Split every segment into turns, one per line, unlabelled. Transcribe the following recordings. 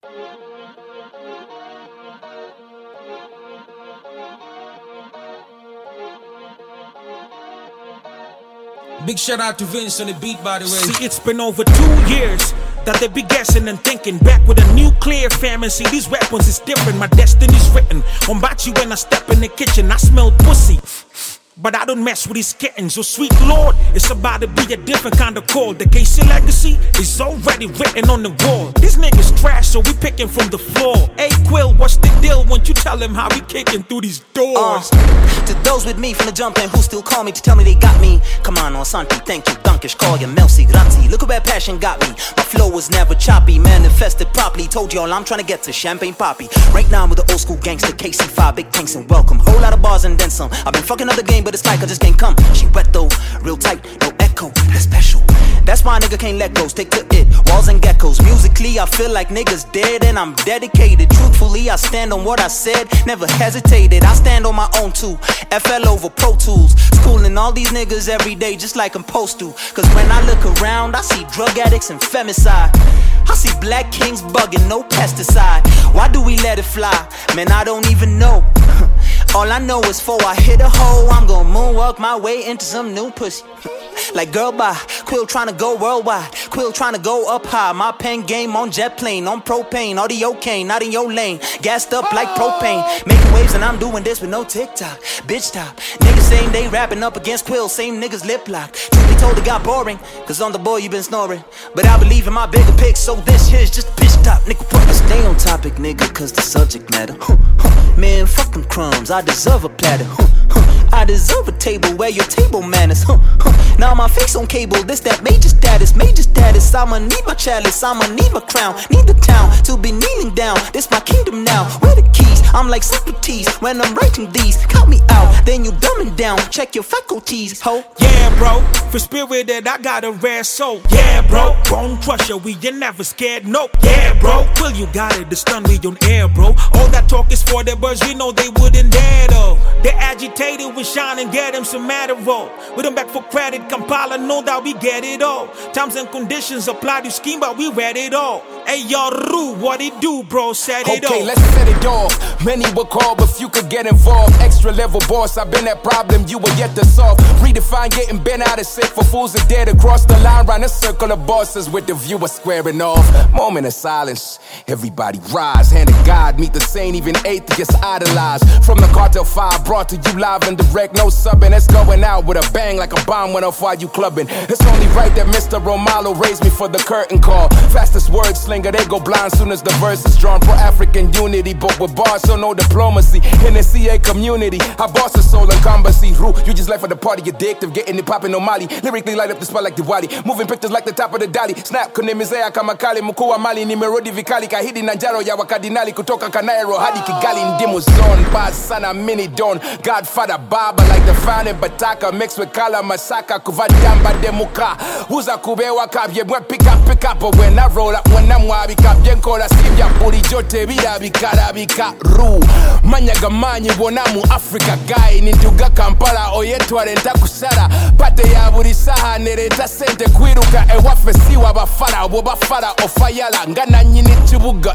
Big shout out to Vince on the beat, by the way.
See, it's been over 2 years that they be guessing and thinking. Back with a nuclear famine. See, these weapons is different. My destiny's written. On Bachi when I step in the kitchen, I smell pussy. But I don't mess with these kittens. So sweet Lord, it's about to be a different kind of call. The KC legacy is already written on the wall. These niggas trash, so we picking from the floor. Hey Quill, what's the deal? Won't you tell him how we kicking through these doors?
To those with me from the jump and who still call me to tell me they got me. Come on, Santi, thank you, Dunkish, call you Melsi, grazie. Look at where passion got me. My flow was never choppy, manifested properly. Told y'all I'm trying to get to Champagne Poppy. Right now I'm with the old school gangster, KC5, big thanks and welcome. Whole lot of bars and then some. I've been fucking up the game, but it's like I just can't come. She wet though, real tight, no echo, that's special. That's why a nigga can't let go, stick to it. Walls and geckos, musically I feel like niggas dead and I'm dedicated. Truthfully I stand on what I said, never hesitated. I stand on my own too, FL over Pro Tools. Schooling all these niggas every day just like I'm supposed to. Cause when I look around I see drug addicts and femicide. I see black kings bugging, no pesticide. Why do we let it fly? Man, I don't even know. All I know is before I hit a hole, I'm gon' moonwalk my way into some new pussy. Like girl bye, Quill tryna go worldwide, Quill tryna go up high. My pen game on jet plane, on propane, audio cane, not in your lane. Gassed up like propane, making waves and I'm doing this with no TikTok. Bitch top, niggas saying they rapping up against Quill, same niggas lip lock. Truth be told it got boring, cause on the boy you been snoring. But I believe in my bigger pics, so this here's just bitch top. Nigga, what? Stay on topic, nigga, cause the subject matter. Man, fuck them crumbs, I deserve a platter. I deserve a table where your table manners. Now my face on cable, this that major status, major status. I'ma need my chalice, I'ma need my crown, need the town to be kneeling down. This my kingdom now, where the keys? I'm like Socrates when I'm writing these. Count me out, then you dumbing down. Check your faculties, ho.
Yeah, bro, for spirited I got a rare soul. Yeah, bro, bone crusher, we ain't never scared, nope. Yeah, bro, Will you got it, the stun we on air, bro. All that talk is for the birds, we know they wouldn't dare though. They agitated with shine and get them some Adderall. With them back for credit, Kampala know that we get it all. Terms and conditions apply to scheme, but we read it all. Hey, y'all, what it do, bro? Set it off.
Okay, let's set it off. Many will call, but few could get involved. Extra level boss, I've been that problem you were yet to solve. Redefine getting bent out of sick for fools that dare to cross the line. Round a circle of bosses with the viewer squaring off. Moment of silence, everybody rise. Hand of God, meet the saint, even atheists idolize. From the Cartel 5, brought to you live and direct. No subbing, it's going out with a bang like a bomb went off while you clubbing. It's only right that Mr. Romalo raised me for the curtain call. Fastest word slinger, they go blind soon as the verse is drawn. Pro-African unity, but with bars, so no diplomacy. In the CA community, I boss a soul and combacy. You just left for the party, addictive, getting it poppin' on Mali. Lyrically light up the spot like Diwali, moving pictures like the top of the dolly. Snap, kunemizea kama kali, mkuu wa mali, nimerudi vikali. Kahidi na njaro ya wakadinali, kutoka Kanairo hadi Kigali, ndimu zone. Pass sana mini don, Godfather Baba like the fountain Bataka, mixed with Kala Masaka, kuvadamba demuka. Uza kubewa kabye, mwe pick up, but when I roll up, when I'm wabi kabye, nkola sivya puri jote, bila bikara bikaru. Manyaga manyi, wonamu Africa guy, ninduga Kampala, oyetu arenta kusara. Pate ya buri saha, nereta sente kwiruka, ewafe siwa bafara, wabafara, ofayala, ngana nyini chibuga,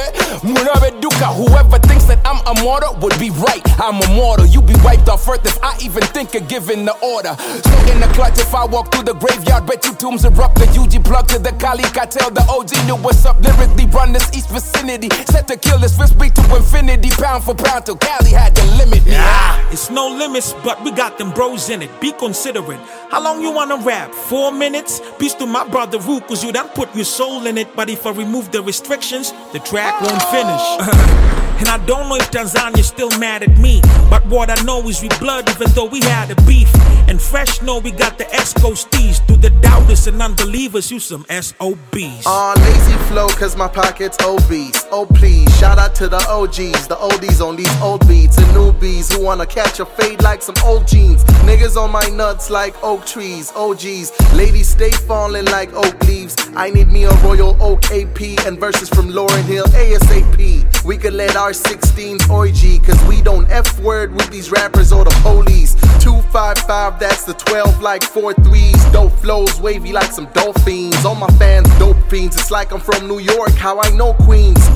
Munabe duka, whoever thinks that I'm immortal would be right, I'm immortal. You be wiped off earth if I even think of giving the order. So in the clutch, if I walk through the graveyard, bet you tombs erupt. The UG plug to the Kali cartel, the OG knew what's up. Lyrically run this east vicinity, set to kill this fist beat to infinity, pound for pound till Cali had to limit me.
It's no limits, but we got them bros in it. Be considerate. How long you wanna rap? 4 minutes? Peace to my brother Ru, cause you done put your soul in it. But if I remove the restrictions, the track won't finish. And I don't know if Tanzania's still mad at me, but what I know is we blood even though we had a beef. And fresh know we got the S-Coasties. To the doubters and unbelievers, you some SOBs.
Lazy flow cause my pocket's obese. Oh please, shout out to the OGs, the oldies on these old beats. And newbies who wanna catch a fade like some old jeans. Niggas on my nuts like oak trees, OGs. Ladies stay falling like oak leaves. I need me a Royal Oak AP and verses from Lauryn Hill ASAP. We could let our 16s orgy, cause we don't F-word with these rappers or the police. 255, that's the 12 like 4 3s. Dope flows wavy like some dolphins. All my fans dope fiends, it's like I'm from New York, how I know Queens. Still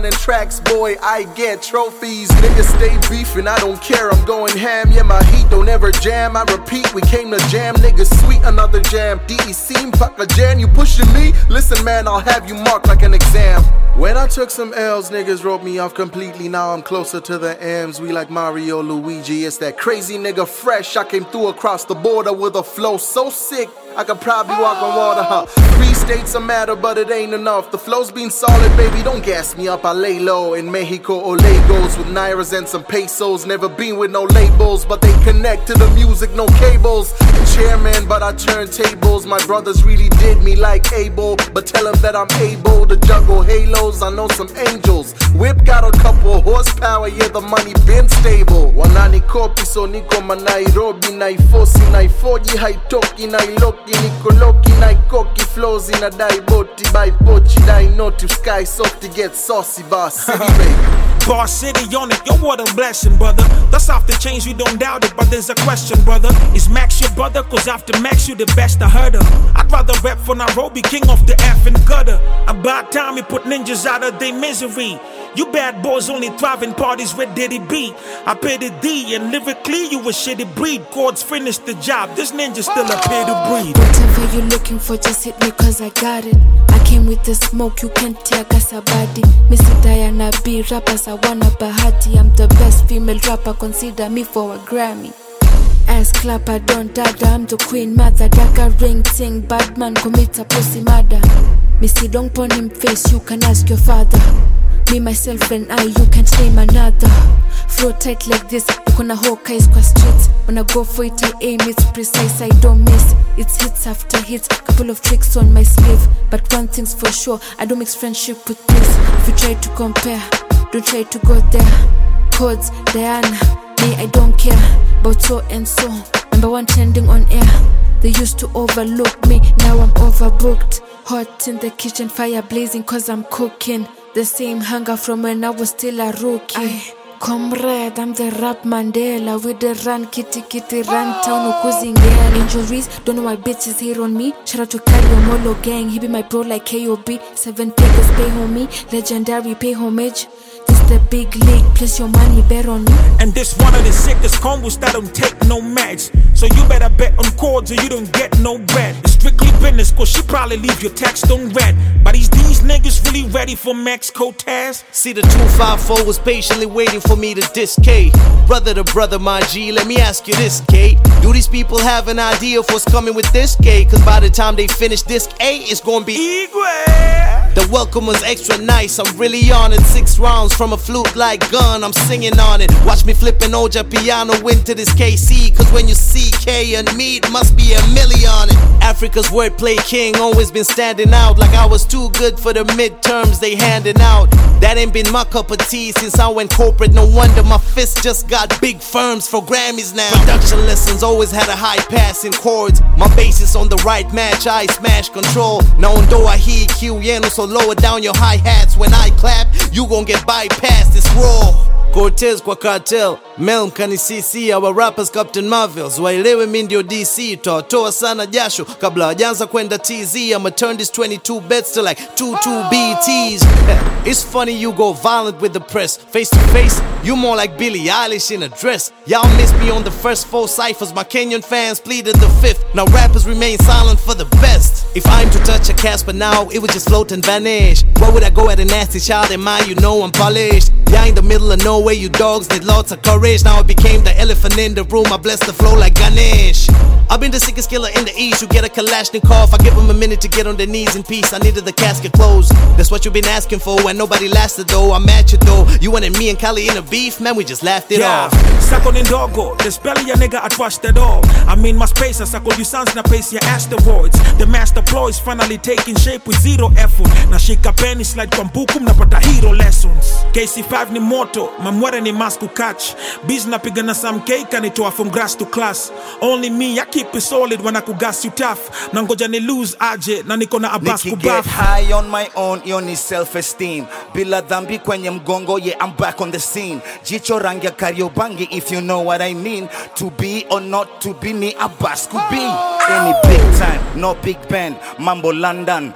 running tracks, boy, I get trophies. Niggas stay beefing, I don't care, I'm going ham. Yeah, my heat don't ever jam, I repeat, we came to jam. Niggas sweet, another jam. DEC, fuck a jam, you pushing me? Listen man, I'll have you marked like an exam. When I took some L's, niggas wrote me off completely. Now I'm closer to the M's. We like Mario, Luigi. It's that crazy nigga fresh. I came through across the border with a flow so sick I could probably walk on water, huh? 3 states a matter, but it ain't enough. The flow's been solid, baby, don't gas me up. I lay low in Mexico or Lagos with Nairas and some pesos. Never been with no labels, but they connect to the music, no cables. Chairman, but I turn tables. My brothers really did me like Abel, but tell them that I'm able to juggle halos. I know some angels. Whip got a couple horsepower, yeah, the money been stable. Wanani kopi so niko manairobi naifosi naifoji haitoki nailoki nikoloki naikoki flows in a dai boti by pochi dai not to sky soft to get saucy bar city baby.
Bar City on it, yo, what a blessing, brother. That's off the chains, we don't doubt it, but there's a question, brother. Is Max your brother? Cause after Max, you the best I heard of. I'd rather rap for Nairobi, king of the effing gutter. About time we put ninjas out of their misery. You bad boys only thrive in parties where Diddy be. I paid the D, and lyrically, you a shitty breed. Chords finished the job, this ninja still appear to breathe.
Whatever you looking for, just hit me cause I got it. I came with the smoke, you can't tear Kasabadi. Missy Diana B, rappers I wanna Bahati. I'm the best female rapper, consider me for a Grammy. Ass clapper, don't dada, I'm the queen mother. Daka ring ting, bad man commit a pussy murder. Missy don't pon him face, you can ask your father. Me, myself and I, you can't name another. Flow tight like this, you gonna Hawkeyes kwa streets. When I go for it, I aim, it's precise, I don't miss. It's hits after hits, couple of tricks on my sleeve. But one thing's for sure, I don't mix friendship with this. If you try to compare, don't try to go there. Codes, Diana, me, I don't care. About so and so, #1 trending on air. They used to overlook me, now I'm overbooked. Hot in the kitchen, fire blazing cause I'm cooking. The same hunger from when I was still a rookie. Comrade, I'm the rap Mandela. With the run, kitty kitty, run town, ukuzingela. Injuries, don't know why bitches hate on me. Shout out to Kario Molo gang, he be my bro like KOB. 7 figures pay homie, legendary pay homage. This the big league, place your money bet on me.
And this one of the sickest combos that don't take no meds. So you better bet on chords or you don't get no bread. It's strictly business cause she probably leave your text on red. But these niggas really ready for Max Cortez?
See the 254 was patiently waiting for me to diss K. Brother to brother, my G, let me ask you this, K. Do these people have an idea of what's coming with this K? Cause by the time they finish disc A, it's gonna be
Igwe.
The welcome was extra nice, I'm really on it. 6 rounds from a flute like gun, I'm singing on it. Watch me flipping Oja piano into this KC. Cause when you see K and me, it must be a million on it. Africa's wordplay king, always been standing out. Like I was too good for the midterms they handing out. That ain't been my cup of tea since I went corporate. No wonder my fist just got big firms for Grammys now. Production lessons always had a high passing chords. My bass is on the right match, I smash control. Now though I hear Q, yeah, no, so lower down your hi-hats. When I clap, you gon' get bypassed, it's raw. Cortez kwa cartel, Mel mkanisisi. Our rappers Captain Marvels, waelewe mi ndio DC. Toa sana jasho kabla wajanza kwenda TZ. I'ma turn this 22 bets to like 22 BTs. It's funny you go violent with the press. Face to face, you more like Billie Eilish in a dress. Y'all missed me on the first 4 ciphers. My Kenyan fans pleaded the 5th. Now rappers remain silent for the best. If I'm to touch a Casper now, it would just float and vanish. Why would I go at a nasty child in mind? You know I'm polished. Yeah, in the middle of nowhere, you dogs need lots of courage. Now I became the elephant in the room, I bless the flow like Ganesh. I've been the sickest killer in the east. You get a Kalashnikov, I give them a minute to get on their knees in peace. I needed the casket closed. That's what you've been asking for, and nobody lasted though. I'm at you though. You wanted me and Kali in a beef, man, we just laughed it off.
Sako ni ndogo, the spell ya nigga I trust at all. I mean my space, I sako you sons na pace ya asteroids. The master ploy is finally taking shape with 0 effort. Na shika penny slide kwa mbuku mnapata hero lessons. KC5 ni moto, mamwere ni masku catch. Biz napigana some cake kanitoa from grass to class. Only me, I keep it solid when I could gas you tough. Nangoja ni lose aje, na niko na abas
Nikki
kubaf.
get high on my own, hiyo ni self-esteem. Bila dhambi kwenye mgongo, yeah, I'm back on the scene. Jicho rangi ya Kariobangi, if you know what I mean. To be or not to be, ni Abbas Kubi. Any big time, no Big Ben, Mambo London,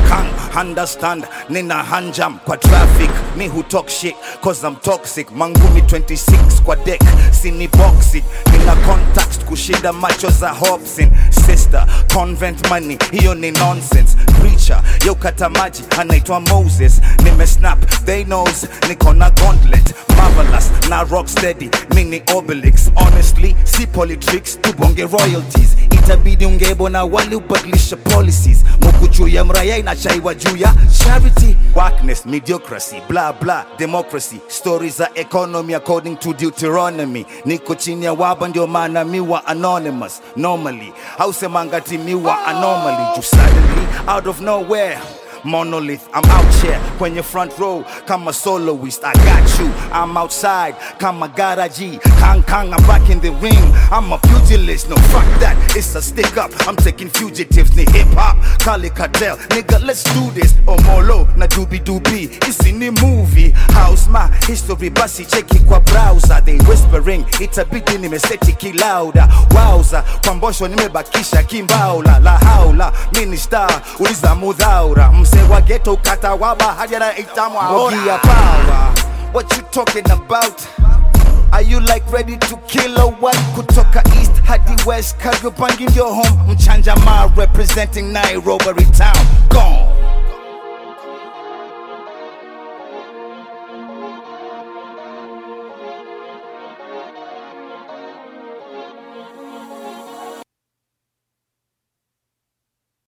Kang, understand, nina hanjam kwa traffic. Me who talk shit, cause I'm toxic. Mangumi 26 kwa deck, sini box it. Nina contacts kushinda macho za Hobson. Sister, convent money, hiyo ni nonsense. Preacher, yo kata maji, anaitwa Moses. Nime snap, they knows, niko na gauntlet. Marvelous, na rock steady, mini Obelix. Honestly, si politics, tubonge royalties. Itabidi ungebo na wali ubadilisha policies. Mukuchu ya mraya inachaiwa juu ya charity. Wackness, mediocracy, blah blah, democracy. Stories za economy according to Deuteronomy. Niko chini ya waba ndio maana miwa anonymous. Normally, hausemanga ti miwa anomaly. Just suddenly, out of nowhere, monolith, I'm out here kwenye front row kama soloist. I got you, I'm outside kama garaji. Kang Kang, I'm back in the ring, I'm a pugilist. No fuck that, it's a stick up, I'm taking fugitives. Ni hip hop, Kali Cartel, nigga let's do this. Omolo na doobie doobie, isi ni movie. How's my history, basi cheki kwa browser. They whispering, itabidi nimeseti kilauda. Wowza, kwa mbosho nimebakisha kimbaula. La haula, mini star, uliza mudhaura. Msewa ghetto ukata waba hajara itamwa Bogia power, what you talking about? Are you like ready to kill or what? Kutoka east hadi west, Kariobangi ndio home. Mchanja ma representing Nairobi town. Gone.